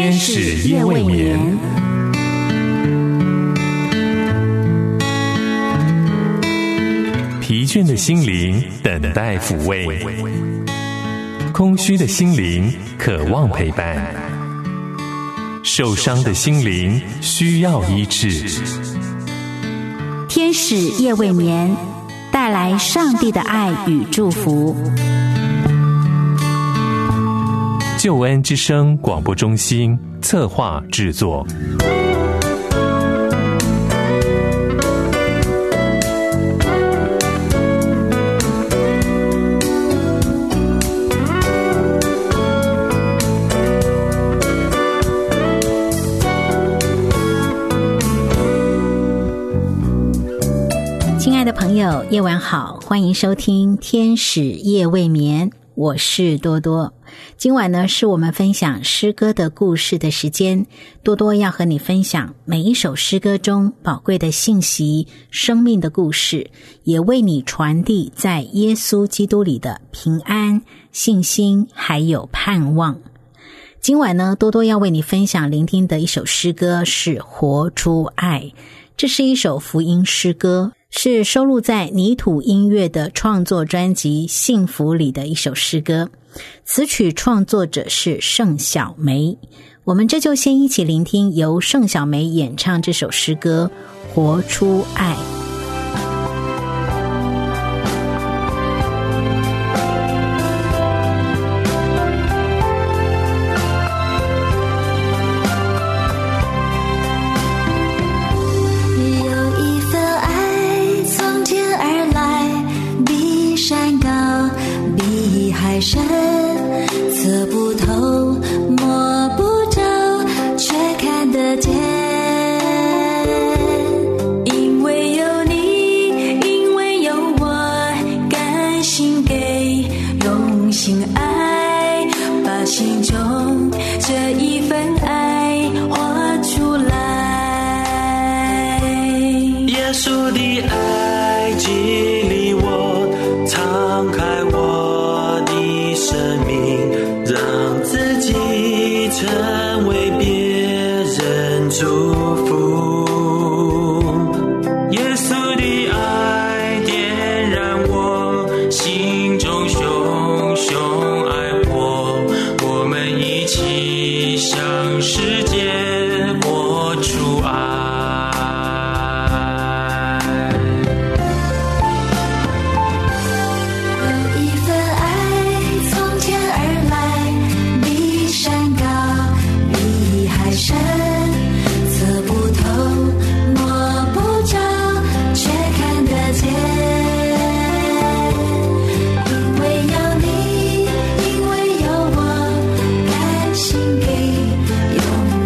天使夜未眠。疲倦的心灵等待抚慰，空虚的心灵渴望陪伴，受伤的心灵需要医治。 天使夜未眠，带来上帝的爱与祝福。 救恩之声广播中心策划制作。 亲爱的朋友，夜晚好，欢迎收听天使夜未眠，我是多多。今晚呢，是我们分享诗歌的故事的时间。多多要和你分享每一首诗歌中宝贵的信息、生命的故事，也为你传递在耶稣基督里的平安、信心还有盼望。今晚呢，多多要为你分享聆听的一首诗歌是活出爱。这是一首福音诗歌，是收录在泥土音乐的创作专辑《幸福》里的一首诗歌。词曲创作者是盛小梅。我们这就先一起聆听由盛小梅演唱这首诗歌《活出爱》。 深测不透摸不着却看得见，因为有你，因为有我，甘心给用心爱，把心中这一份爱活出来。 耶稣的爱激励我，敞开我生命，让自己成为别人祝福。耶稣的爱点燃我心中熊熊爱火，我们一起向世界活出爱。 用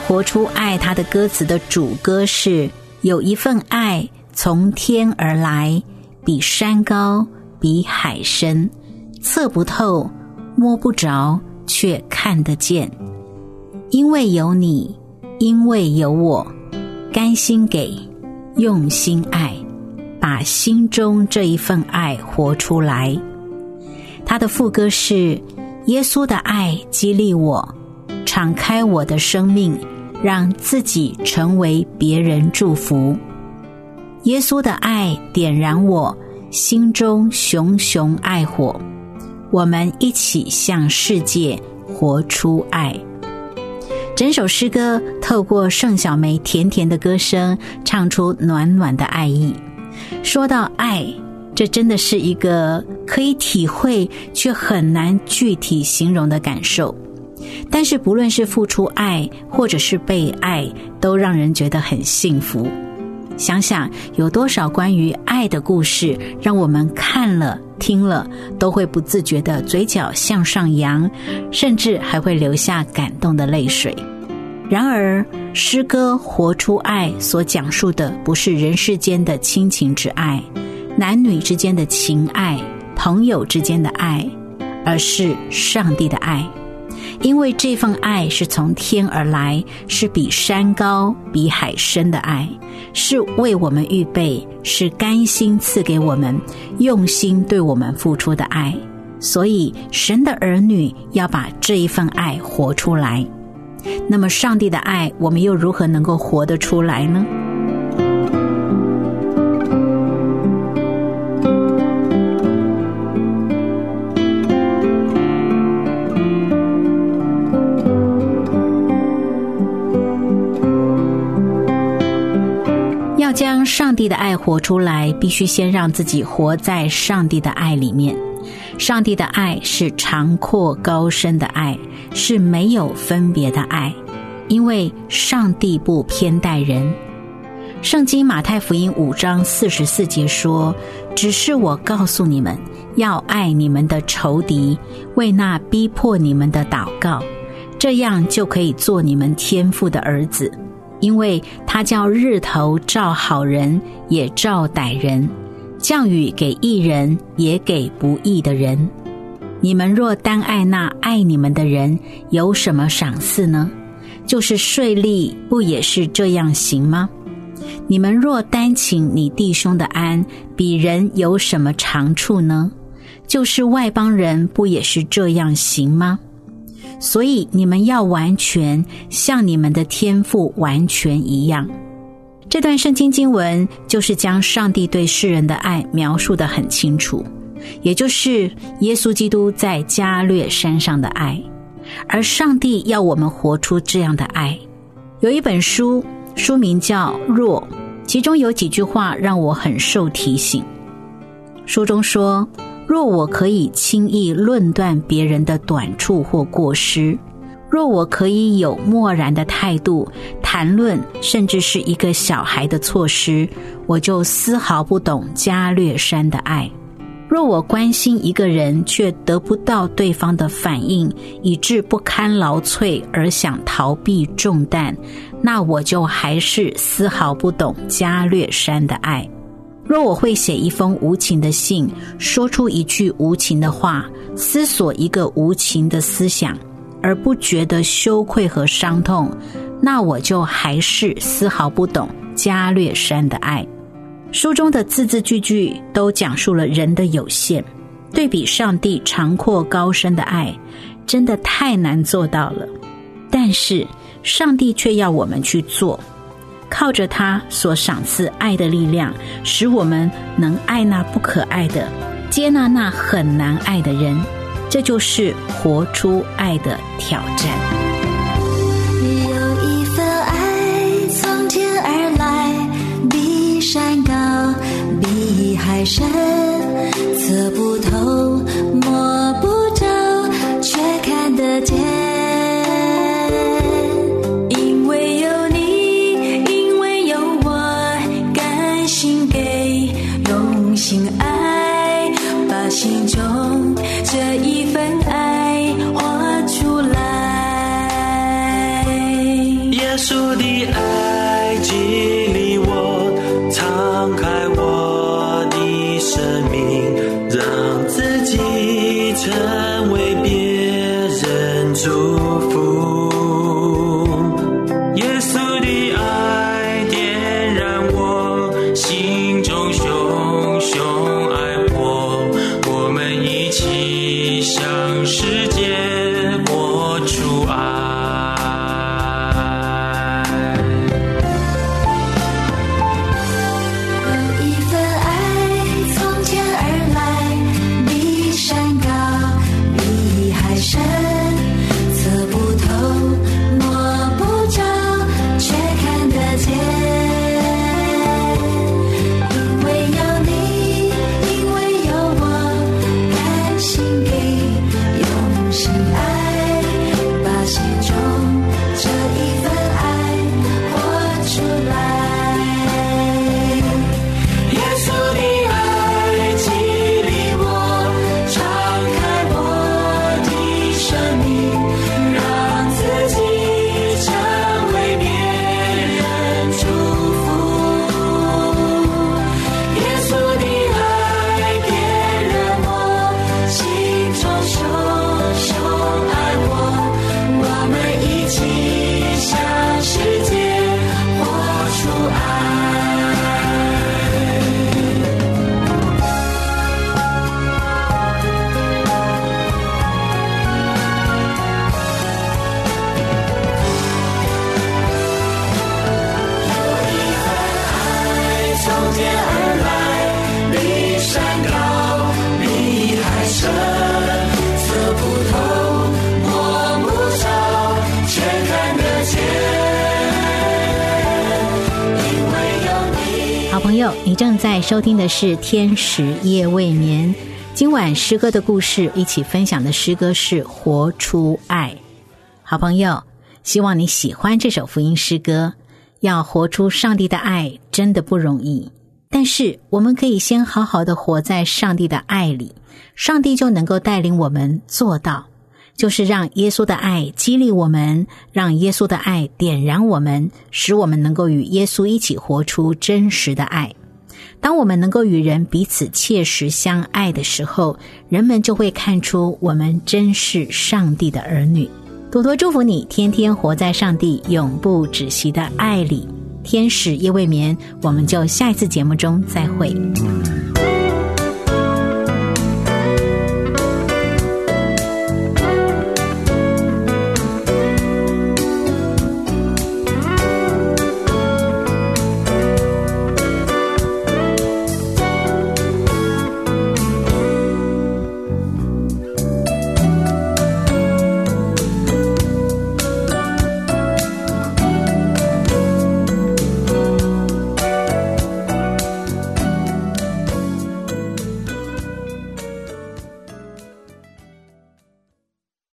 活出爱他的歌词的主歌是：有一份爱从天而来，比山高，比海深，测不透，摸不着，却看得见。因为有你，因为有我，甘心给，用心爱，把心中这一份爱活出来。他的副歌是：耶稣的爱激励我，敞开我的生命，让自己成为别人祝福。耶稣的爱点燃我心中熊熊爱火，我们一起向世界活出爱。整首诗歌透过盛小梅甜甜的歌声，唱出暖暖的爱意。说到爱，这真的是一个可以体会却很难具体形容的感受。但是不论是付出爱或者是被爱，都让人觉得很幸福。想想有多少关于爱的故事，让我们看了听了都会不自觉的嘴角向上扬，甚至还会流下感动的泪水。然而诗歌活出爱所讲述的不是人世间的亲情之爱，男女之间的情爱，朋友之间的爱，而是上帝的爱。因为这份爱是从天而来，是比山高比海深的爱，是为我们预备，是甘心赐给我们，用心对我们付出的爱。所以神的儿女要把这一份爱活出来。那么上帝的爱，我们又如何能够活得出来呢？要将上帝的爱活出来，必须先让自己活在上帝的爱里面。上帝的爱是长阔高深的爱，是没有分别的爱，因为上帝不偏待人。圣经马太福音5章44节说：只是我告诉你们，要爱你们的仇敌，为那逼迫你们的祷告，这样就可以做你们天父的儿子。因为他叫日头照好人，也照歹人，降雨给义人，也给不义的人。你们若单爱那爱你们的人，有什么赏赐呢？就是税吏不也是这样行吗？你们若单请你弟兄的安，比人有什么长处呢？就是外邦人不也是这样行吗？所以你们要完全，像你们的天父完全一样。这段圣经经文就是将上帝对世人的爱描述得很清楚，也就是耶稣基督在加略山上的爱。而上帝要我们活出这样的爱。有一本书，书名叫《若》，其中有几句话让我很受提醒。书中说：若我可以轻易论断别人的短处或过失，若我可以有漠然的态度谈论甚至是一个小孩的错失，我就丝毫不懂加略山的爱。若我关心一个人却得不到对方的反应，以致不堪劳瘁而想逃避重担，那我就还是丝毫不懂加略山的爱。若我会写一封无情的信，说出一句无情的话，思索一个无情的思想，而不觉得羞愧和伤痛，那我就还是丝毫不懂加略山的爱。书中的字字句句都讲述了人的有限，对比上帝长阔高深的爱，真的太难做到了。但是上帝却要我们去做，靠着他所赏赐爱的力量，使我们能爱那不可爱的，接纳那很难爱的人，这就是活出爱的挑战。 有一份爱从天而来，比山高，比海深，测不透，摸不着，却看得见。因为有你，因为有我，甘心给，用心爱，把心中这一份爱活出来。 耶生命，让自己成为别人祝福。耶稣的爱点燃我心中熊熊爱火，我们一起向世界活出爱。 朋友，你正在收听的是天使夜未眠。今晚诗歌的故事一起分享的诗歌是活出爱。好朋友，希望你喜欢这首福音诗歌。要活出上帝的爱真的不容易，但是我们可以先好好的活在上帝的爱里，上帝就能够带领我们做到，就是让耶稣的爱激励我们，让耶稣的爱点燃我们，使我们能够与耶稣一起活出真实的爱。当我们能够与人彼此切实相爱的时候，人们就会看出我们真是上帝的儿女。多多祝福你，天天活在上帝永不止息的爱里。天使夜未眠，我们就下一次节目中再会。